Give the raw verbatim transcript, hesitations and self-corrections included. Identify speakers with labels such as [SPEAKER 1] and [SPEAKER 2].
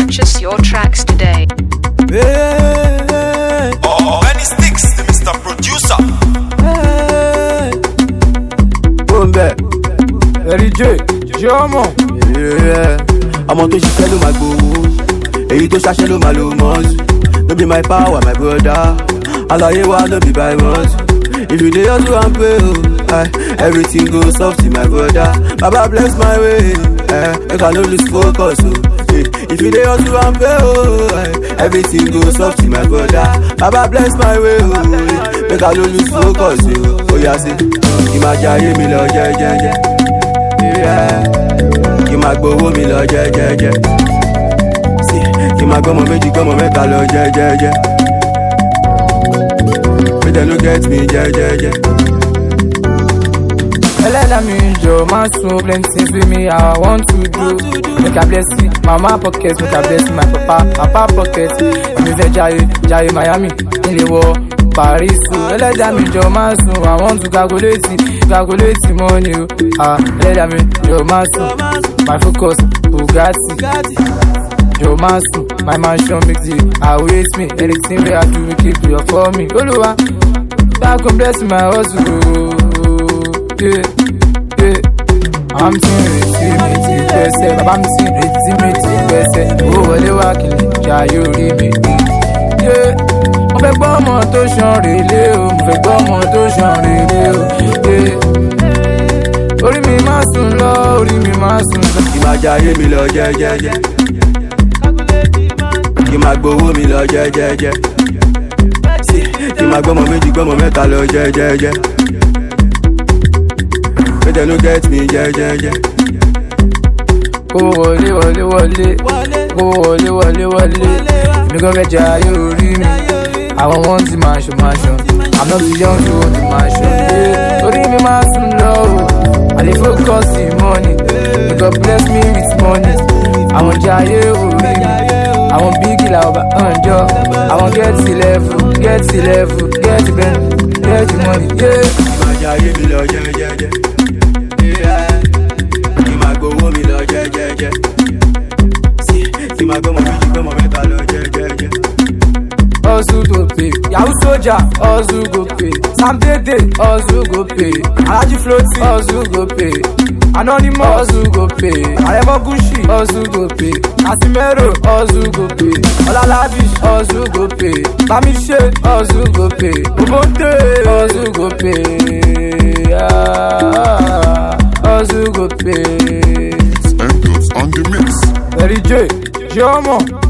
[SPEAKER 1] Purchase your tracks today.
[SPEAKER 2] Hey,
[SPEAKER 3] Oh, Benny Sticks, the Mister Producer.
[SPEAKER 2] hey. Bombe, Very J, Jomo. Yeah, ọmọ tó ṣiṣẹ́ ló máa gbowó, èyí tó ṣaṣẹ́ ló máa lo mọ́ọ̀sì. No be my power, my brother. Àlàyé wa no be by words. If you dey hustle and pay, oh, aye, everything goes soft, my brother. Baba bless my way, eh, make I no lose focus, oh. Eh, if you dey hustle and pay, oh, aye, everything goes soft, my brother. Baba bless my way, oh, eh, make I no lose focus, oh. Oh yeah, say, kí máa jayé mi lọ jẹ́jẹ́jẹ́, yeah, kí máa gbowó mi lọ jẹ́jẹ́jẹ́, see, kí máa gbọ́mọ méjì gbọ́mọ mẹ́ta lọ jẹ́jẹ́jẹ́. But they look at me, yeah, yeah, yeah.
[SPEAKER 4] Let me enjoy my soul, plenty with me, I want to do. Make a bless you, mama pocket, make a bless my papa, papa pocket. Me say Jai, Jai Miami, in the war, Paris. Let me enjoy my soul, I want to calculate it, calculate the money. Ah, let me enjoy my soul, my focus, Bugatti. Yo masu, my mansion makes it. I wait me, anything that I do, we keep it for me. Oluwa, that can bless my hustle. Yeah, yeah. I'm seeing it, see me, see me, I'm seeing it, see me, see me. Oh, what they walking, ja you read me. Yeah, mo fẹ́ gbọ́ ọmọ tó ṣan rèlé o, mo fẹ́ gbọ́ ọmọ tó ṣan rèlé o. Yeah, orí mi máa sùn lọ, orí mi máa sùn lọ.
[SPEAKER 2] Kí máa jayé mi lọ jẹ́jẹ́jẹ́, kí máa gbowó mi lọ jẹ́jẹ́jẹ́, sí, kí máa gbọ́mọ méjì gbọ́mọ mẹ́ta lọ jẹ́jẹ́jẹ́. But they no get me jẹ́jẹ́jẹ́.
[SPEAKER 4] Kó wọlé wọlé wọlé, kó wọlé wọlé wọlé. Èmi gan fẹ́ jẹ ayé orí mi. Àwọn wọn ti máa ṣọ máa ṣọ. I'm not too young to hold the mansion. Yeah. Orí mi máa sùn lọ o. I dey focus the money. May God bless me with money. Àwọn jẹ ayé orí mi. Àwọn bígì la ọba ọ̀njọ́. Àwọn get the level, get the level, get the pen, get the money. Yeah.
[SPEAKER 2] Kí máa jayé mi lọ jẹ́jẹ́jẹ́, yeah, kí máa gbowó mi lọ jẹ́jẹ́jẹ́, sí, kí máa gbọ́mọ méjì gbọ́mọ mẹ́ta lọ jẹ́jẹ́jẹ́.
[SPEAKER 4] Hustle go pay, Yahoo Soldier, hustle go pay, Sam Dede, hustle go pay, Alaji Floaty, hustle go pay, Anonymous, hustle go pay, Aremo Gucci, hustle go pay, Casimero, hustle go pay, Olalabish, hustle go pay, Bamishe, hustle go pay, Ubonte, hustle go pay, ah, hustle go pay.
[SPEAKER 5] Angles on the mix.
[SPEAKER 4] Very J, Jomo.